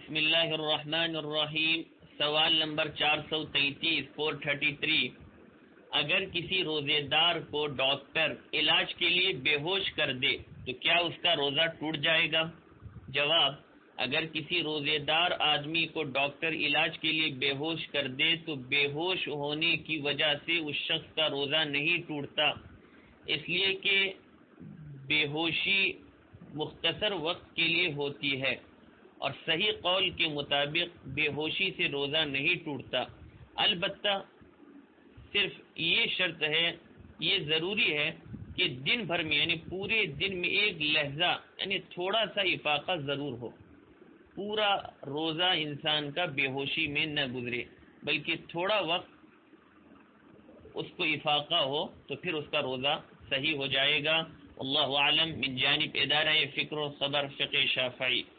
बिस्मिल्लाहिर्रहमानिर्रहीम। सवाल नंबर 433 433। अगर किसी रोजेदार को डॉक्टर इलाज के लिए बेहोश कर दे तो क्या उसका रोजा टूट जाएगा? जवाब, अगर किसी रोजेदार आदमी को डॉक्टर इलाज के लिए बेहोश कर दे तो बेहोश होने की वजह से उस शख्स का रोजा नहीं टूटता, इसलिए कि बेहोशी मुख्तसर वक्त के लिए होती है और सही कौल के मुताबिक बेहोशी से रोजा नहीं टूटता। अलबत्ता सिर्फ ये शर्त है, ये ज़रूरी है कि दिन भर में यानी पूरे दिन में एक लहजा यानी थोड़ा सा इफाका ज़रूर हो। पूरा रोज़ा इंसान का बेहोशी में न गुजरे, बल्कि थोड़ा वक्त उसको इफाका हो तो फिर उसका रोज़ा सही हो जाएगा। अल्लाहु आलम। मिन जानिब इदारा फ़िक्र व ख़बर फ़िक़्ह शाफ़ई।